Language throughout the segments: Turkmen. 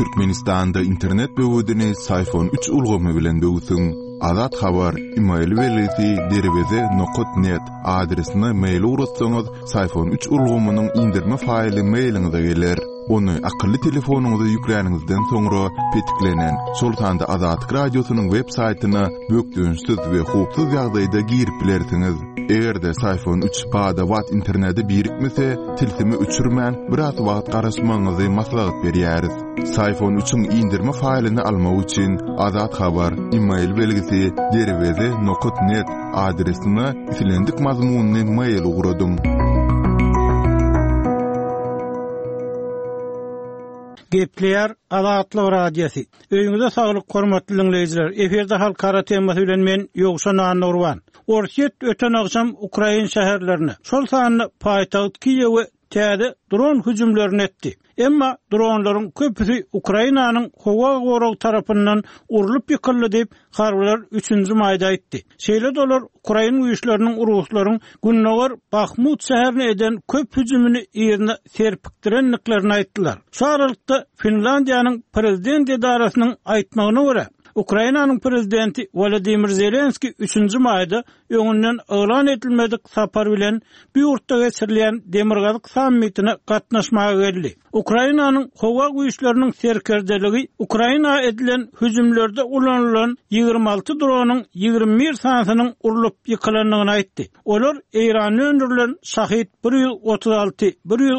Türkmenistanda internet böwüdini iPhone 3 ulgamy bilen böwüsüň. Azat habar email welisi derweze.net adresine mail urutsaňyz iPhone 3 ulgamynyň indirme faýly mailiňize geler. Onu akıllı telefonuňyza ýüklenýäningizden soňra petiklenen Sultanda Azat radiosynyň web saýtyna bökdüňsiz we hupsuz ýagdaýda girip bilersiňiz. Egerde iPhone 3 bada wat interneti birikmese, tilsimi uçurman biraz wagt garaşmaňyzy maslahat berýäris. iPhone 3-iň indirme faýlyny almak üçin Azat habar email belgisi derweze.net adresine isilendik mazmunny mail ugradyň. Gepler Azatly radiosi. Öýüňizde saglyk hormatly dinleýijiler. Eferde halkara temasy bilen men Ýogşan Anurwan. Orset öten akşam Ukraina şäherlerine, şol sanyny paýtagyt Kiýewe täze dron hüjümlerini etdi. Emma dronlaryň köpüsi Ukrainanyň howa goragy tarapyndan urulyp ýykyldy diýip harbylar 3-nji maýda aýtdy. Şeýle dolar Ukraina güýçleriniň uruslaryň Günnowar Bakhmut şäherini eden köp hüjümini ýerine serpikdirenliklerini aýtdylar. Şu aralykda Finlandiýanyň prezident edarasynyň aýtmagyna görä, Ukrainanyň prezidenti Volodymyr Zelenski 3-nji maýda öňünden elan edilmedik sapar bilen bir ýurtda geçirilýän demirgazyk sammitine gatnaşmaga geldi. Ukrainanyň howa güýçleriniň serkerdeligi Ukraina edilen hüjümlerde ulanylan 26 dronyň 21 sanatynyň urulyp ýykylandygyny aýtdy. Olar Eýrany öndürilen Şahid 136,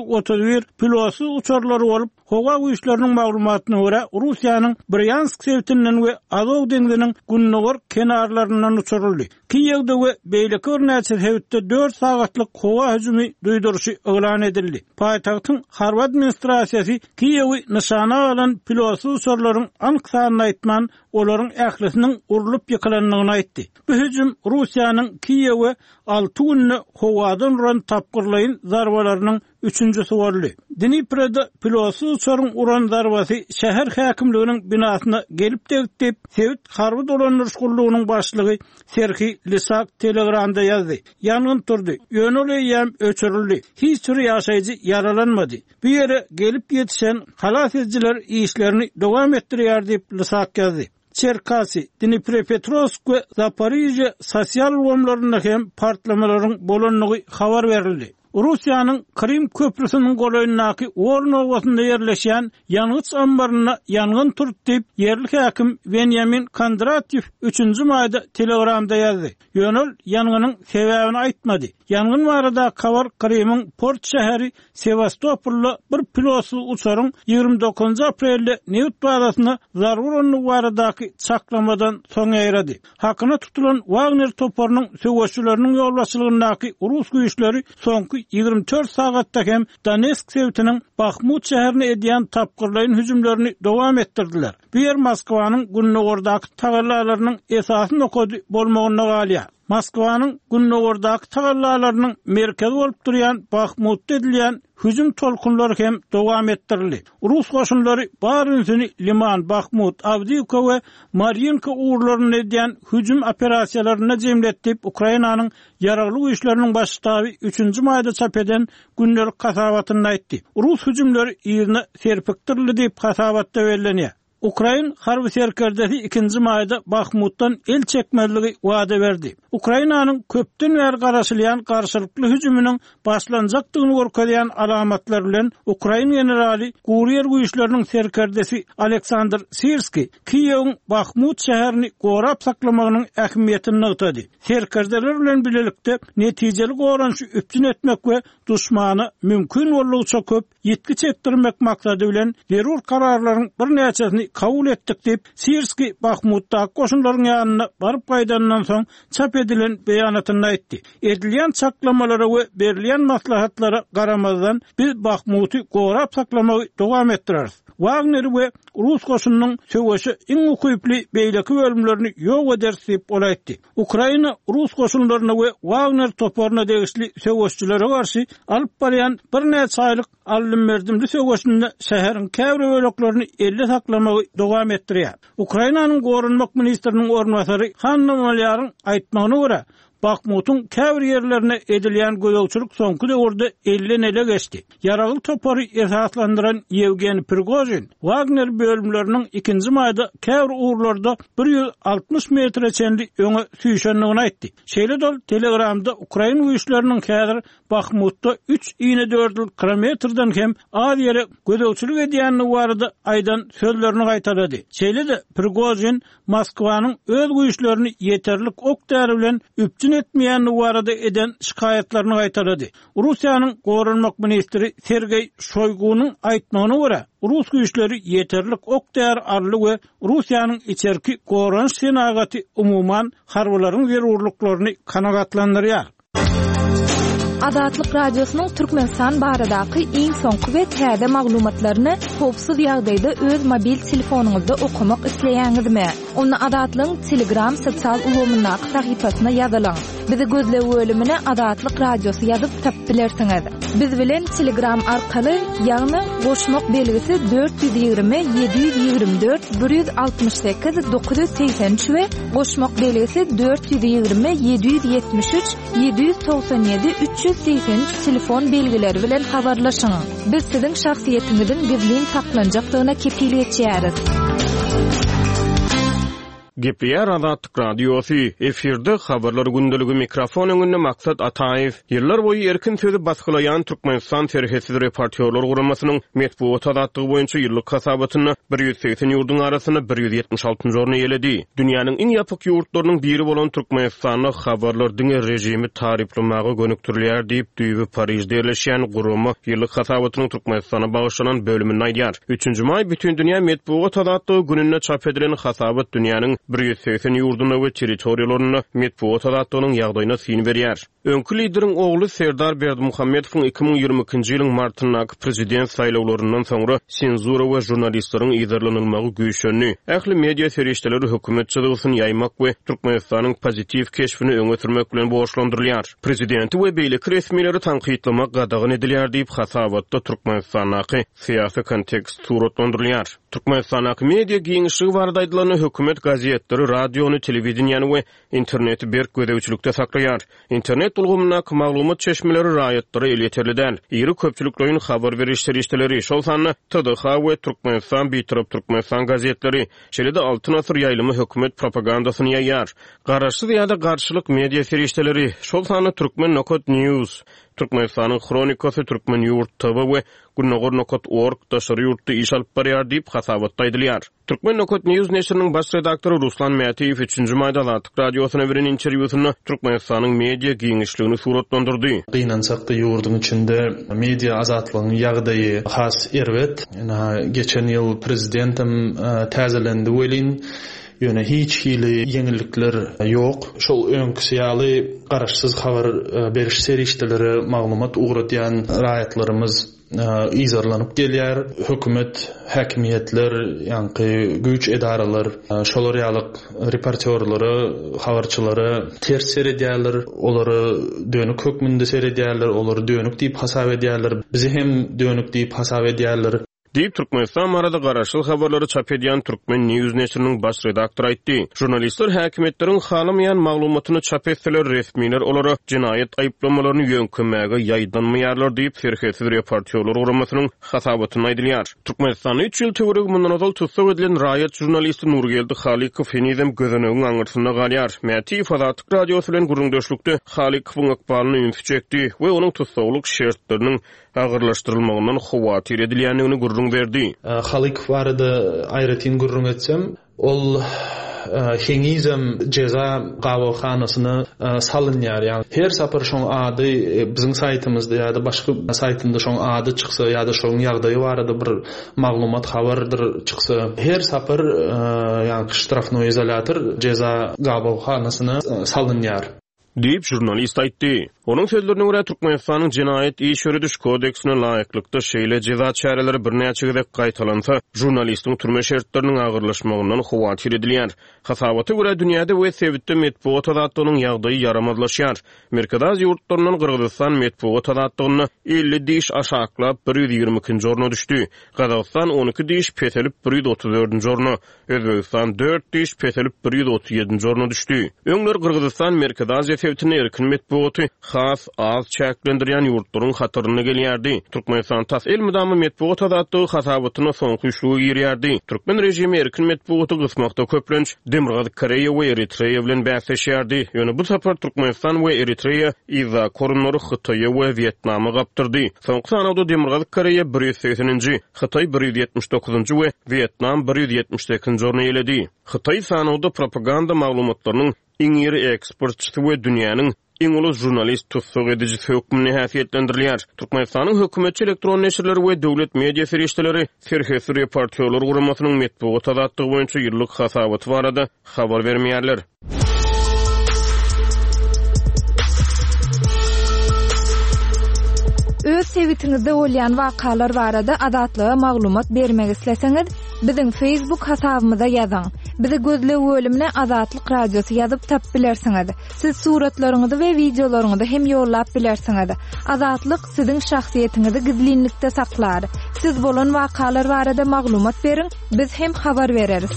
131 pilosy uçarlary bolup, howa güýçleriniň maglumatyna görä Russiýanyň Bryansk şehrininden we Azov deňiziniň Günnowar kenarlaryndan uçuruldy. Kiýewde we beýleki bir näçe sebäpde 4 sagatlyk howa hüjümi duýduruşy elan edildi. Paýtagtyň Harward administrasiýasy Kiýewi nişana alan pilosy uçarlaryň anyk sanyny aýtman, olaryň ählisiniň urulyp ýykylandygyny aýtdy. Bu hüjüm Russiýanyň Kiýewe 6 günne howadan uran tapgyrlaýyn zarbalarynyň 3-nji boldy. Dniprede pilosy uçaryň uran zarbasy şäher häkimliginiň binasyna gelip degdi. Sewit harby dolanýarşylygynyň başlygy Serhiy Lysak telegramda ýazdy. Ýangyn turdy. Ýönül ýem öçürildi. Hiç bir ýaşaýjy yaralanmady. Bu ýere gelip ýetişen halas ediciler işlerini dowam etdirýär diýip Lysak ýazdy. Çerkasy, Dnipropetrovsk we Zaporizhye sosial gomlaryna hem partlamalaryň bolanlygy habar berildi. Russiýanyň Krim köprüsiniň golaýyndaky Orn owasynda ýerleşýän ýangıç ambaryna ýangyn turdy diýip ýerli häkim Benjamin Kondratyew 3-nji maýda telegramda ýazdy. Ýönül ýanganyň sebäbini aýtmady. Ýangyn barada Kavar Krimyň port şäheri Sevastopolda bir pilosy uçaryň 29 aprelde Newt barasyna zarurlyk baradaky çaklamadan soň ýeradi. Hakyna tutulan Wagner toparynyň söwüşçüleriniň ýolbaşçylygyndaky Rus güýçleri soňky 24 sagatda hem Donetsk şehriniň Bakhmut şäherini edýän tapgyrlaýyn hüjümlerini dowam etdirdiler. Bu ýer Moskwanyň Günnowardaky tagallalarynyň esasyny okady bolmagyna galýar. Moskwanyň Günnowardaky tagallalarynyň merkezi bolup durýan Bakhmutda edilýän hüjüm tolkunlary hem dowam etdirildi. Rus goşunlary Barynsy, Liman, Bakhmut, Avdiivka we Mariinka uğurlaryny edýän hüjüm operasiýalaryna jemletip Ukrainanyň ýaragly güýçleriniň başçyly 3-nji maýda çap eden günnelik hasabatyny aýtdy. Rus hüjümleri ýerine serpikdirildi diýip hasabatda bellenýär. Ukraina harby serkerdesi 2-nji maýda Bakhmutdan el çekmezligi wada berdi. Ukrainanyň köpden bäri garaşylýan garşylykly hüjüminiň başlanjakdygyny görkezýän alamatlar bilen Ukraina generali Gurier güýçleriniň serkerdesi Aleksandr Sirski Kiýewiň Bakhmut şäherini gorap saklamagynyň ähmiýetini ýetdi. Serkerdeler bilen bilelikde netijeli goranşy üpjün etmek we duşmany mümkin bolýança köp ýetki çekdirmek maksady bilen zerur kararlaryň bir näçesini kabul etdik diýip Sirski Bakhmutdaky goşunlaryň ýanyna baryp gaýdandan soň çap edilen beýanatyny aýtdy. Edilýän çaklamalara we berilýän maslahatlara garamazdan biz Bakhmuty gorap saklamagy dowam etdireriz. Wagner we Rus goşunynyň söwüşi iň ukyply beýleki bölümlerini ýok edersi diýip olaýtdy. Ukraina Rus goşunlaryna we Wagner toparyna degişli söwüşçülere garşy alyp barýan bir näçe aýlyk alym merdimli söwüşinde şäheriň käbir böleklerini elle saklamagy dowam etdirýär. Ukrainanyň gorunmak ministriniň ornwasary Hanna Malyaryň aýtmagyna görä, Bakmutun käbir yerlerine edilýän gödöwçülük soňky döwürde 50 ele geçdi. Yaraly topary esaslandyran Yevgeniy Prigozhin Wagner bölümleriniň 2-nji maýda käbir uğurlarda 160 metre çenli öňe süýşenligini aýtdy. Şeýle dol Telegramda Ukraina güýçleriniň häzir Bakmutda 3 4 kilometrden hem az ýere gödöwçülük edýänligi barada aýdan sözlerini gaýtardy. Şeýle de Prigozhin Moskwanyň öz güýçlerini ýeterlik ok däri bilen üpçün etmeýänligi barada eden şikayetlerini gaýtardy. Russiýanyň gorunmak ministri Sergey Shoygunyň aýtmagyna görä, Rus güýçleri ýeterlik ok däri arly we Russiýanyň içerki gorunç senagaty umuman harbalaryň zerurlyklaryny kanagatlandyrýar. Azatlyk radiosynyň Türkmenistan baradaky iň soňky we täze maglumatlaryny howpsuz ýagdaýda öz mobil telefonuňyzda okumak isleýäňizmi? Onu Azatlyň Telegram sosial ulgamyndaky sahypasyna ýazylaň. Bizi gözle bölümine Azatlyk radiosu ýazyp tapyp bilersiňiz. Biz bilen Telegram arkaly ýagny goşmak belgisi 420 724 168 983 we goşmak belgisi 420 773 797 383 telefon belgileri bilen habarlaşyň. Biz siziň şahsiýetiňizin gizlin saklanjakdygyna kepillik etýäris. Gepleýär Azatlyk radiosu efirde habarlar gündəligi mikrofon öňünde Maksat Ataýew ýyllar boýy erkin sözi basgylaýan Türkmenistan serhesiz reportýorlar guramasynyň metbuat azatlygy boýunça ýyllyk hasabatyny 180 ýurduň arasyna 176-njy orna ýeledi. Dünýäniň iň ýapyk ýurtlarynyň biri bolan Türkmenistanyň habarlar diňe rejimi tariflamagy gönükdirilýär diýip düýbi Paryjda ýerleşýän gurama ýyllyk hasabatynyň Türkmenistana bagyşlanan bölümini aýdýar. 3-nji maý bütün dünýä metbuat azatlygy gününe çap edilen hasabat dünýäniň 180 ýurduny we territoriýalaryny metbuat azatlygynyň ýagdaýyna syn berýär. Öňkü lideriň ogly Serdar Berdimuhammedowyň 2022-nji ýylyň martyndaky prezident saýlawlaryndan soňra senzura we jurnalistleriň ýerlenilmegi güýçlenýär. Ähli media serişdeleri hökümet çyzygyny ýaymak we Türkmenistanyň pozitiv keşfini öňe sürmek bilen boşlandyrylýar. Prezidenti we beýleki resmiýetleri tanqidlamak gadagyn edilýär diýip hasabatda Türkmenistanaky syýasy kontekst suratlandyrylýar. Türkmenistanaky media giňişligi barada aýdylan hökümet gazetleri, radiony, telewizionyny we interneti berk gödäwçilikde saklaýar. İnternet ulgamyndaky maglumat çeşmeleri raýatlary elýeterliden. Iri köpçüliklerin habar beriş serişdeleri, şol sanly TDH we Türkmenistan Bitirip Türkmenistan gazetleri, şeýle-de Altyn asr ýaýlymy hökümet propagandasyny ýaýar. Garaşsyz ýa-da garşylyk media serişdeleri, şol sanly Türkmen Nokot News, Türkmenistanyň Kronikasy, Türkmen Ýurt TV we Gurnogor.org daşary ýurtda iş alyp barýar diýip hasabatda aýdylýar. Türkmen Nokot News neşriniň baş redaktory Ruslan Mätiýew 3-nji maýda Azatlyk radiosyna beren interwýusyny Türkmenistanyň media giňişligini suratlandyrdy. Gynançakda ýurdun içinde media azatlygynyň ýagdaýy has erwet. Geçen ýyl prezidentim täzelendi welin ýöne hiç hili ýeňillikler ýok. Şol öňküsýaly garaşsyz habar beriş serişdeleri maglumat ugratýan raýatlarymyz izarlanyp gelýär. Hökümet, häkimiýetler, ýa-ni güýç edaralar, şolar ýalyk reportýorlary, habarçylary ters seredýärler, olary dönük hökmünde seredýärler, olary dönük diýip hasap edýärler. Bizi hem dönük diýip hasap edýärler. Diýip Türkmenistan barada garaşyl habarlary çap edýän Türkmen News neşriniň baş redaktory aýtdy. Jurnalistler häkimetleriň halamaýan maglumatyny çap etseler, resmiýetler olary jinaýat aýplamalaryny ýönkemmäge ýaýdanmaýarlar diýip serhesiz reportýorlar guramasynyň hasabatyny aýdylýar. Türkmenistany 3 ýyl töwereg mundan azal tutsak edilen raýat jurnalisti Nurgeldi Halikow henizem gözenegiň aňyrsyna galýar. Mätiýew Azatlyk radiosu bilen gurrundaşlykda Halikowyň ykbalyny ünsi çekdi we onuň tutsaglyk şertleriniň agyrlaşdyrylmagyndan howatyr edilýänligini gurrun berdi. Halikow barada aýratyn gurrun etsem, ol henizem ceza gawalhanasyny salynýar. Yani her sapar şoň ady biziň saytymyzda ýa-da başga saytynda şoň ady çyksa ýa-da şoň ýagdaýy barada bir maglumat habardyr çyksa, her sapar ýa-ni ştrafnoy izolator ceza gawalhanasyny salynýar diýip jurnalist aýtdy. Onuň sözlerine görä Türkmenistanyň Jinaýat iş ýörüdüş kodeksine laýyklykda şeýle ceza çäreleri birnäçe gezek gaýtalansa, jurnalistiň türme şertleriniň agyrlaşmagyndan howatyr edilýär. Hasabaty görä dünýäde we Sewitde metbuat azatlygynyň ýagdaýy yaramazlaşýar. Merkez ýurtlarynyň Gyrgyzstan metbuat azatlygyny 50 diş aşaklap 122-nji orna düşdi. Gazakystan 12 diş peselip 134-nji orna, Özbekistan 4 diş peselip 137-nji orna düşdi. Öňler Gyrgyzstan Merkez sebitine erkin metbuaty has az çäklendirýän ýurtlaryň hatyryna gelýärdi. Türkmenistan tas el mydamy metbuat adatdy hasabatyna soňky üçlügi girýärdi. Türkmen rejimi erkin metbuaty gysmakda köplenç Demirgazyk Koreýa we Eritreýa bilen bäsleşýärdi. Ýöne bu sapar Türkmenistan we Eritreýa iza korunary Hytaýa we Vietnamy gapdyrdy. Soňky sanawda Demirgazyk Koreýa 180-nji, Hytaý 179-njy we Vietnam 178-nji orny eledi. Hytaý sanawda propaganda maglumatlarynyň iň ýeri eksportçysy we dünýäniň iň ulus jurnalist tutsak edici hökmüne häsiýetlendirilýär. Türkmenistanyň hökümetçi elektron neşirleri we döwlet media serişdeleri serhesi reportörler guramasynyň metbuat adatlygy boýunça ýyllyk hasabaty barada habar bermeýärler. Öz sewitingizde bolýan wakalar barada adatlyga maglumat bermek isleseňiz, biziň Facebook hasabymyza ýazyň. Bizi gözlep bölümine Azatlyk Radiosu ýazyp tap bilersiňiz. Siz suratlaryňyzy we videolaryňyzy hem ýollap bilersiňiz. Azatlyk siziň şahsiýetiňizi gizlinlikde saklar. Siz bolan wakalar barada maglumat beriň, biz hem habar bereriz.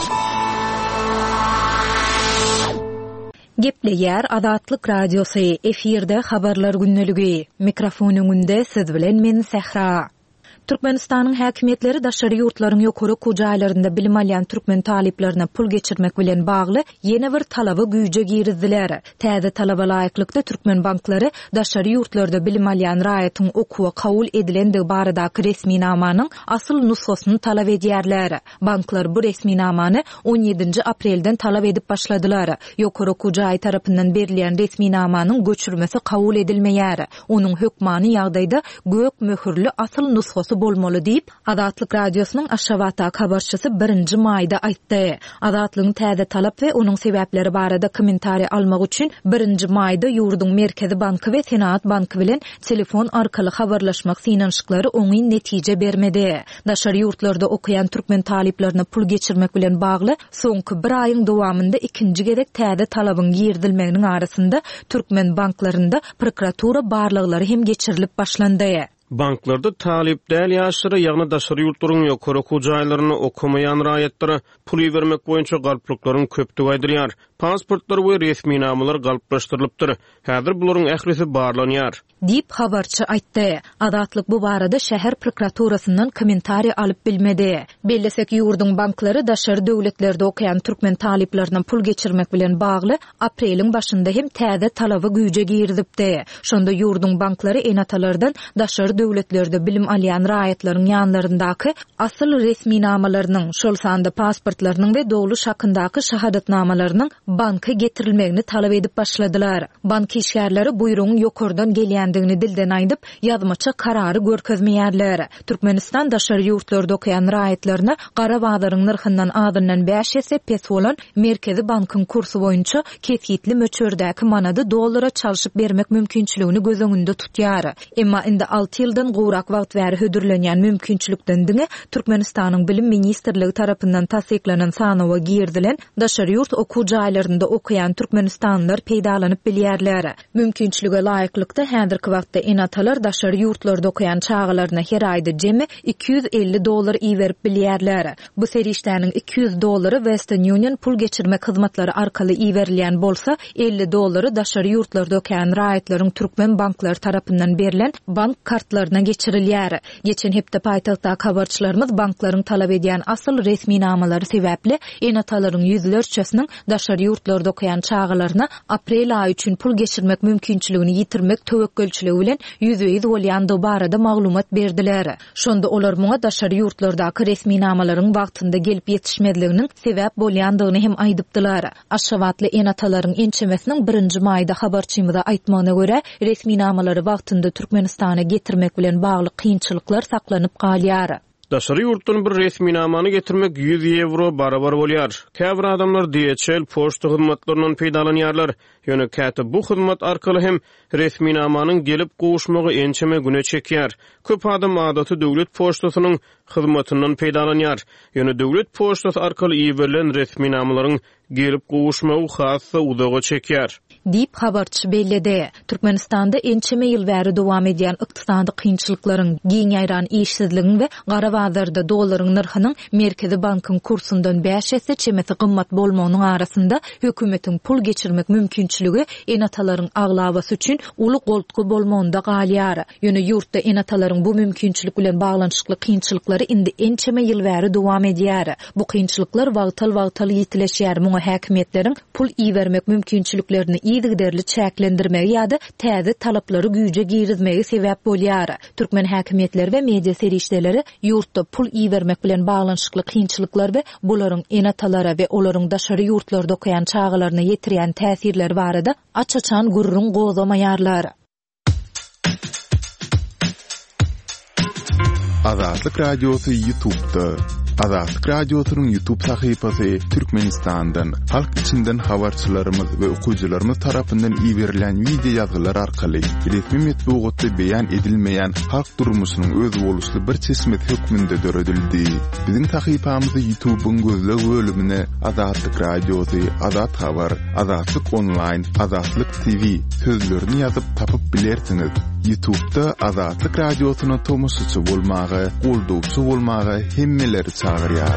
Gepleýär Azatlyk Radiosu efirde habarlar günneligi. Mikrofon öňünde siz bilen men Sehra. Türkmenistanyň häkimetleri daşary ýurtlaryň ýokary kujaýlarynda bilim alýan türkmen taliplerine pul geçirmek bilen bagly ýene bir talaby güýje girizdiler. Täze talaba laýyklykda türkmen banklary daşary ýurtlarda bilim alýan raýatyň okuwa kabul edilendigi baradaky resmi namanyň asyl nusxasyny talap edýärler. Banklar bu resmi namany 17 aprelden talap edip başladylar. Ýokary kujaý tarapyndan berilýän resmi namanyň göçürmesi kabul edilmeýär. Onuň hökmany ýagdaýda gök möhürli asyl nusxasy bolmaly diýip Azatlyk Radiosynyň Aşgabat habarçysy 1 maýda aýtdy. Azatlygyň täze talap we onuň sebäpleri barada kommentariýa almak üçin 1 maýda ýurduň Merkezi Banky we Senat Banky bilen telefon arkaly habarlaşmak synanyşyklary oňy netije bermedi. Daşary ýurtlarda okuyan türkmen taliplerine pul geçirmek bilen bagly soňky 1 aýyň dowamında ikinji gerek täze talabyň girdilmeginiň arasynda türkmen banklarynda prokuratura barlyklary hem geçirilip başlandy. Banklarda talip däl ýaşary ýagny daşary ýurtlaryň ýokary kujaýlaryny okumaýan raýatlary pul bermek boýunça galplyklaryň köpdigi aýdylýar. Pasportlar we resmi namalar galplaşdyrylypdyr. Häzir bularyň ährisi barlanýar. Dip habarçy aýtdy. Azatlyk bu barada şäher prokuraturasyndan kommentariýa alyp bilmedi. Bellesek ýurduň banklary daşary döwletlerde okuyan türkmen taliplerine pul geçirmek bilen bagly apreliň başynda hem täze talaby güýje girdipdi. Şonda ýurduň banklary enatalardan daşary döwletlerde bilim alýan raýatlaryň ýanlaryndaky asyl resmi namalarynyň, şol sanda pasportlarynyň we dogly şakyndaky şahadatnamalarynyň banka getirilmegini talap edip başladylar. Bank işgärleri buýrugyň ýokardan gelýändigini dilden aýdyp, ýazmaça karary görkezmeýärler. Türkmenistan daşary ýurtlarda okuyan raýatlaryna gara baglaryň narhyndan adyndan 5 есе pes bolan Merkezi Bankyň kursy boýunça kesgitli möçördäki manady dollara çalyşyp bermek mümkinçiligini göz öňünde tutýar. Emma indi 6 ýyldan gowrak wagt bäri hödürlenýän mümkinçilikden diňe Türkmenistanyň bilim ministrligi tarapyndan tasdiklanan sanawa girdilen daşary ýurt okujaýlarynda okuyan türkmenistanlylar peýdalanyp bilýärler. Mümkinçilige laýyklykda häzirki wagtda enatalar daşary ýurtlarda okuyan çağalaryna her aýda jemi $250 iýerip bilýärler. Bu serişdäniň $200 Western Union pul geçirmek hyzmatlary arkaly iýerilýän bolsa, $50 daşary ýurtlarda okuyan raýatlaryň türkmen banklary tarapyndan berilen bank kartlaryna geçirilýär. Geçen hepde paýtagtda habarçylarymyz banklaryň talap edýän asyl resmi namalary sebäpli enatalaryň ýüzlerçesiniň daşary ýurtlarda okuyan çağalaryna aprel aýy üçin pul geçirmek mümkinçiligini ýitirmek töwekkülçiligi bilen ýüzüýiz bolýandy barada maglumat berdiler. Şonda olar muňa daşary ýurtlardaky resmi namalaryň wagtynda gelip ýetişmedliginiň sebäp bolýandygyny hem aýdypdylar. Aşgabatly enatalaryň ençemesiniň 1 maýda habarçymyza aýtmagyna görä, resmi namalary wagtynda Türkmenistana getirmek bilen bagly kynçylyklar saklanyp galýar. Daşary ýurtdan bir resmi namany getirmek €100 barabar bolýar. Käbir adamlar DHL poçta hyzmatlarynyň peýdalanýarlar. Ýöne käte bu hyzmat arkaly hem resmi namanyň gelip gowuşmagy ençeme güne çekýär. Köp adam adaty döwlet poçtasynyň hyzmatyndan peýdalanýar. Ýöne döwlet poçtasy arkaly iýerilen resmi namalaryň gelip gowuşmagy hassa uzaga çeker. Dip habarçy belledi. Türkmenistanda ençeme ýyl bäri dowam edýän ykdysady kynçylyklaryň, giň ýaýran işsizligiň we gara bazarda dollaryň narhynyň Merkezi bankyň kursundan 5 esse çemeti gymmat bolmagynyň arasynda hökümetiň pul geçirmek mümkinçiligi enatalaryň aglabasy üçin uly goltky bolmagynda galýar. Ýöne ýurtda enatalaryň bu mümkinçilik bilen baglanşykly kynçylyklary indi ençeme ýyl bäri dowam edýär. Bu kynçylyklar wagtal ýetileşýär. Muňa häkimetleriň pul iýermek mümkinçiliklerini ýygyderli çäklendirmegi ýa-da täze talaplary güýje girizmegi sebäp bolýar. Türkmen häkimetleri we media serişdeleri ýurtda pul iýermek bilen baglanşykly kynçylyklar we bularyň enatalara we olaryň daşary ýurtlarda okaýan çağalaryna ýetirýän täsirleri barada açaçan gurrun gozamaýarlar. Azatlyk Radiosu YouTube'da. Azatlyk Radiosu'nun YouTube sahypasy Türkmenistan'dan, halk içinden habarçylarymyz we okuyjylarymyz tarapyndan iýerilen video ýazgylar arkaly resmi metbuatda beýan edilmeýän halk durmuşynyň öz boluşly bir çeşmet hökmünde döredildi. Biziň sahypamyzy YouTube'un gözleg bölümine Azatlyk Radiosu, Azat Habar, Azatlyk Online, Azatlyk TV sözlerini ýazyp tapyp bilersiňiz. YouTube'da Azatlyk Radiosu'na tomoşçy bolmagy, goldowçy bolmagy hemmeleri çağırýar.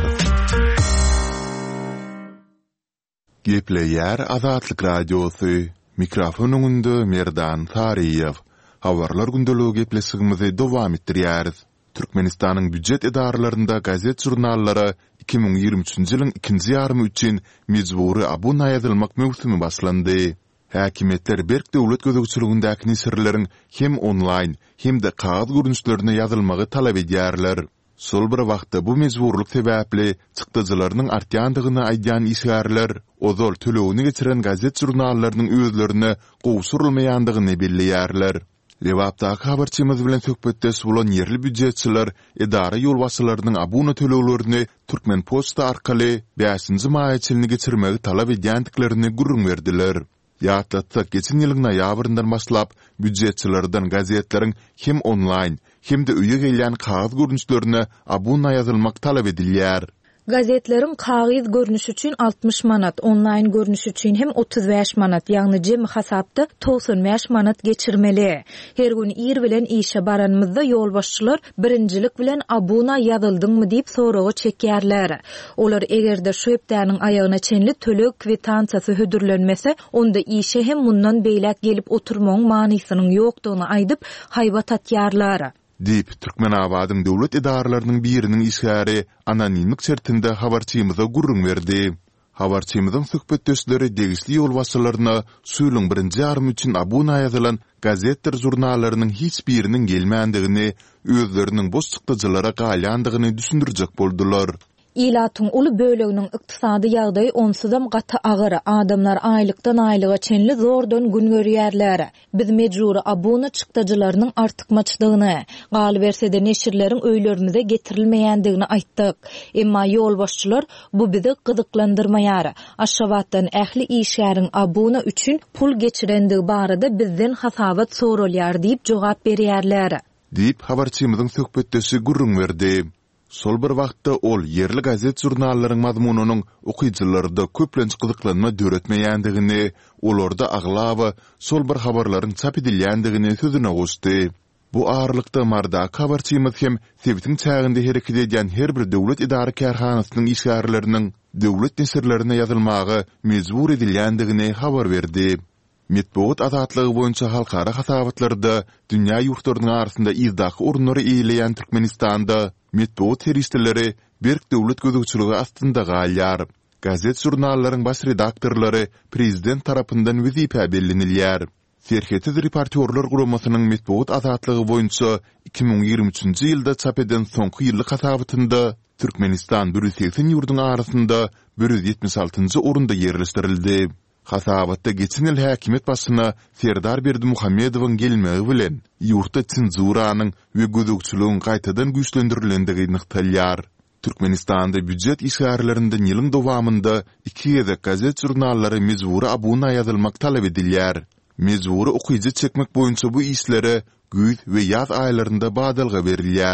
Gepleýär Azatlyk Radiosu. Mikrofon öňünde Merdan Tariýew. Habarlar gündəligi gepleşigimizi dowam etdirýäris. Türkmenistanyň büdjet edaralarynda gazet jurnallara 2023-nji ýylyň 2-nji ýarmy üçin mejbury abuna ýazylmak mövsümi başlandy. Häkimetler berk döwlet gözegçiligindäki nisirleriň hem online hem de kağıt görünüşlerine ýazylmagy talap edýärler. Sol bir wagtda bu mejburlyk sebäpli çykdyjylarynyň artýandygyny aýdýan işgärler ozal tölewini geçiren gazet jurnallarynyň özlerine gowşurulmaýandygyny belliýärler. Lewapdaky habarçymyz bilen söhbetde bolan ýerli büdjetçiler edara ýolbaşçylarynyň abuna tölewlerini Türkmen Posta arkaly 5-nji maýçylygyny geçirmegi talap edýändiklerini gurrun berdiler. Ýatlatsak geçen ýylyň noýabryndan başlap büdjetçilerden gazetleriň hem online hem de üye gelýän kağıt görünüşlerine abuna ýazylmak talap edilýär. Gazetleriň kağıt görünüşi üçin 60 manat, online görünüşi üçin hem 35 manat, ýagny jemy hasapda 95 manat geçirmeli. Her gün ir bilen işe baranmyzda ýolbaşçylar birinjilik bilen abuna ýazyldyňmy diýip soragy çekýärler. Olar egerde şu hepdäniň aýagyna çenli tölek kwitansiýasy hödürlenmese, onda işe hem mundan beýlek gelip oturmagyň manysynyň ýokdugyny aýdyp haýbat atýarlar. Dip Türkmen abadyň döwlet edaralarynyň biriniň işgäri anonimlik şertinde habarçymyza gurrun berdi. Habarçymyzyň söhbetdeşleri degişli ýolbaşçylaryna suýlyň 1-nji ýarmy üçin abuna ýazylan gazetler jurnallarynyň hiç biriniň gelmändigini, özleriniň boş çykdyjylara galýandygyny düşündirjek boldular. İlatyň uly böleginiň ykdysady ýagdaýy onsuzam gaty agyr. Adamlar aýlykdan aýlyga çenli zordan gün görýärler. Biz mejbury abuna çykdyjylarynyň artykmaçylygyny, galy bersede neşirleriň öýlerimize getirilmeýändigini aýtdyk. Emma ýolbaşçylar bu bizi gyzyklandyrmaýar. Aşgabatdan ähli işgäriň abuna üçin pul geçirendigi barada bizden hasabat sorulýar diýip jogap berýärler. Diýip habarçymyzyň söhbetdeşi gurrun berdi. Sol bir wagtda ol yerli gazet jurnallaryň mazmunynyň okuyjylarynda köplenç gyzyklanma döretmeýändigini, olarda aglaba sol bir habarlaryň çap edilýändigini sözüne goşdy. Bu ağırlykda marda habarçymyz hem sebitiň çäginde hereket edýän her bir döwlet idara kärhanasynyň işgärleriniň döwlet nesirlerine ýazylmagy mejbur edilýändigini habar berdi. Metbuat azatlygy boýunça halkara hasabatlarda dünýä ýurtlarynyň arasynda izdaky orunlary eýleýän Türkmenistanda metbuat serişdeleri berk döwlet gözegçiligi astynda galýar. Gazet jurnallaryň baş redaktorlary prezident tarapyndan wezipe bellenilýär. Serhetiz reportyorlar guramasynyň metbuat azatlygy boýunça 2023-nji ýylda çap eden soňky ýyllyk hasabatynda Türkmenistan 180 ýurduň arasynda 176-njy orunda ýerleşdirildi. Hasabatda geçen ýyl häkimet başyna Serdar Berdimuhammedowyň gelmegi bilen ýurtda çenzuranyň we gözegçiligiň gaýtadan güýçlendirilendigi nyktalýar. Türkmenistanda büdjet işgärlerinden ýylyň dowamında 2 ýezek gazet jurnallary mejbury abuna ýazylmak talap edilýär. Mejbury okuyjy çekmek boýunça bu işlere güýz we ýaz aýlarynda badalga berilýär.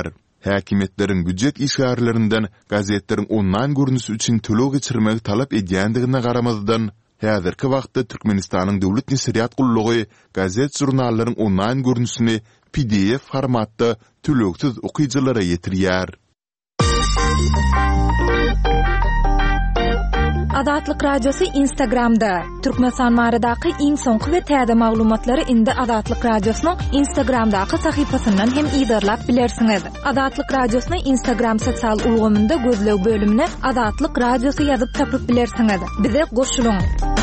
häkimetleriň büdjet işgärlerinden gazetlerin online görnüşi üçin tölöw geçirmegi talap edýändigine garamazdan häzirki wagtda Türkmenistanyň döwlet nesiriýat gullugy gazet jurnallaryň online görnüşini PDF formatda tölöwsiz okyjylara ýetirýär. Adatlyk radiosu Instagramda. Türkmenistan baradaky iň soňky we täze maglumatlary indi Adatlyk radiosynyň Instagramdaky sahypasyndan hem ýydarlap bilersiňiz. Adatlyk radiosynyň Instagram sosial ulgamynda gözleg bölümine Adatlyk radiosu ýazyp tapyp bilersiňiz. Bize goşulyň.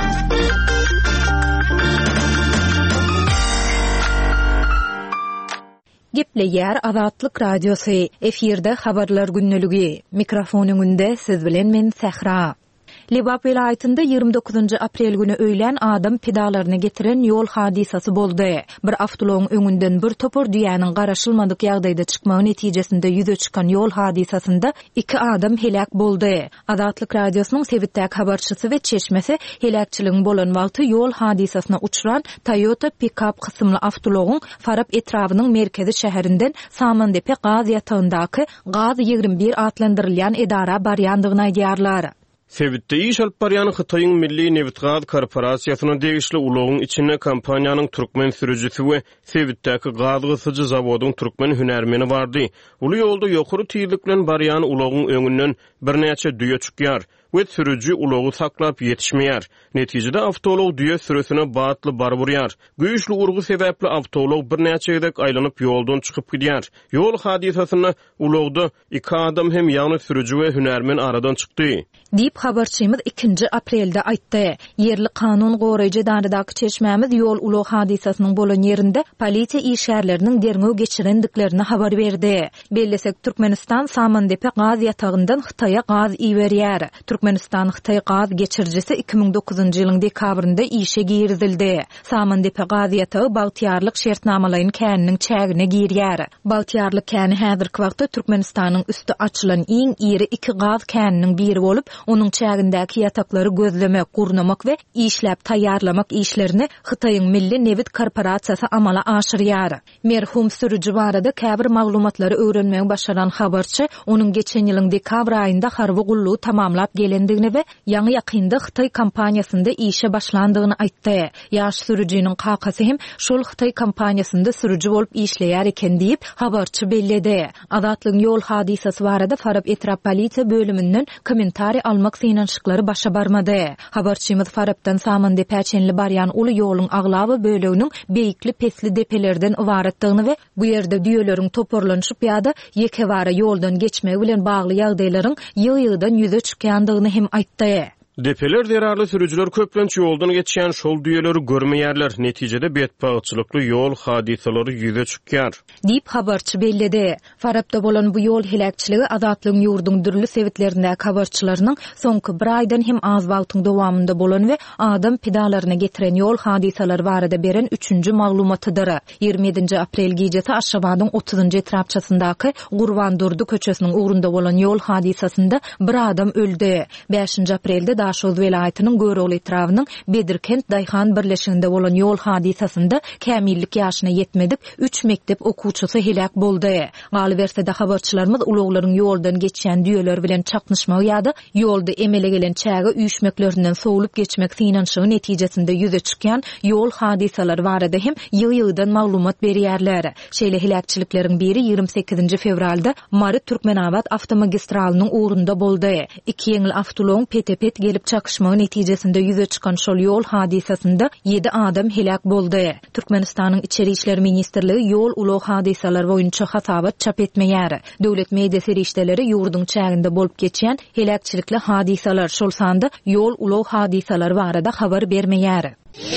Gepleýär Adatlyk radiosu. Efirde habarlar günneligi. Mikrofonyňynda siz bilen men Sehra. Lebap vilayetinde 29 aprel günü öýlen adam pedalaryny getiren ýol hadisasy boldy. Bir awtologyň öňünden bir topor düýäniň garaşylmadyk ýagdaýda çykmagy netijesinde ýüze çykan ýol hadisasynda 2 adam helak boldy. Adatlyk radiosynyň Sebitdäk habarçysy we çeşmesi helakçylygyň bolan wagty ýol hadisasyna uçuran Toyota pick-up kysymly awtologyň Farab etrawynyň merkezi şäherinden Samandepe gaz ýatagyndaky Gaz 21 adlandyrylýan edara barýandygyny aýdýarlar. Sebitde iş alyp barýan Hytaýyň Milli Neftgaz korporasiýasynyň degişli ulogyň içine kompaniýanyň türkmen sürüjisi we Sebitdäki gaz gysyjy zawodyň türkmen hünärmeni bardy. Uly ýolda ýokary tyrlyk bilen barýan ulogyň öňünden birnäçe düýe çykýar we sürüji ulogy saklap ýetişmeýär. Netijede awtolog düýe sürüsine batly bar burýar. Güýçli urgu sebäpli awtolog birnäçe gedek aýlanyp ýoldan çykyp gidýär. Ýol hadisasyna ulogda 2 adam hem ýany sürüji we hünärmen aradan çykdy. Dip habarçymyz 2 aprelde aýtdy. Yerli kanun goraýjy darydaky çeşmämiz ýol ulog hadisasynyň bolan ýerinde polisiýa işgärleriniň derňew geçirendiklerini habar berdi. Bellesek Türkmenistan Samandepe gaz ýatagyndan Hytaýa gaz iýberýär. Türkmenistan Hytaý gaz geçirjisi 2009-njy ýylyň dekabrynda işe girizildi. Samandepe gaz ýatagy bagtyarlyk şertnamalaryň käniniň çägine girýär. Bagtyarlyk käni häzirki wagtda Türkmenistanyň üstü açylan iň iri 2 gaz käniniň biri bolup, onuň çägindäki ýataklary gözlemek, gurnamak we işläp taýýarlamak işlerini Hytaýyň Milli Neft korporasiýasy amala aşyrýar. Merhum sürüji barada käbir maglumatlary öwrenmegi başaran habarçy onuň geçen ýylyň dekabr aýynda harby gullugy tamamlap gelendigini we ýaňy ýakynda Hytaý kompaniýasynda işe başlandygyny aýtdy. Ýaş sürüjiniň kakasy hem şol Hytaý kompaniýasynda sürüji bolup işleýär eken diýip habarçy belledi. Adatlyň ýol hadisasy barada Farab etrap polisiýa bölümünden kommentari almak synanşyklary başa barmady. Habarçymyz Farabdan Samandepe çenli barýan uly ýoluň aglawy böleginiň beýikli pesli depelerden ibaretdigini we bu ýerde düýeleriň toporlanyşyp ýa-da ýekebara ýoldan geçmegi bilen bagly ýagdaýlaryň ýygy-ýygydan ýüze çykýandygyny hem aýtdy. Depeler derarly sürüjiler köplenç ýoldan geçýän şol düýeleri görmeýärler. Netijede betbagyçylykly ýol hadisalary ýüze çykýar. Dip habarçy belledi. Farabda bolan bu ýol helakçyligi Adatlyň ýurduň dürli sebitlerinde habarçylarynyň soňky bir aýdan hem az wagtyň dowamında bolan we adam pedalaryna getiren ýol hadisalary barada beren 3-nji maglumatydyr. 27 aprel gecesi Aşgabatyň 30-njy etrapçasyndaky Gurban Durdy köçesiniň ugrunda bolan ýol hadisasynda bir adam öldü. 5 aprelde Daşoz vilayatynyň Göröl etrawynyň Bedirkent Daýhan birleşiginde bolan ýol hadisasynda kämillik ýaşyna ýetmedik 3 mektep okuwçysy helak boldy. Galybersede habarçylarymyz uluglaryň ýoldan geçýän düýeler bilen çaknyşmagy ýa-da ýolda emele gelen çäge üýşmeklerinden sowulup geçmek synanşygy netijesinde ýüze çykýan ýol hadisalary barada hem ýygy-ýygydan maglumat berýärler. Şeýle helakçylyklaryň biri 28 fevralda Mary Türkmenabad awtomagistralnyň ugrunda boldy. 2 ýeňil awtolog petepet gelip çakışmagy netijesinde ýüze çykan şol ýol hadisasynda 7 adam helak boldy. Türkmenistanyň içeri işler ministrligi ýol ulug hadisalar boýunça hasabat çap etmeýär. Döwlet mediýa serişdeleri ýurduň çäginde bolup geçýän helakçylykly hadisalar şol sanda ýol ulug hadisalar barada habar bermeýär.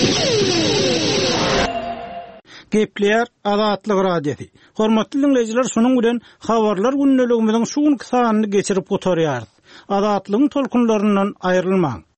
Gepleýär Adatlyk radiosu. Hormatly dinleýijiler, şonuň bilen habarlar günneligimiziň şuň kysanyny geçirip oturýar. Adatlygyň tolkunlaryndan aýrylmaň.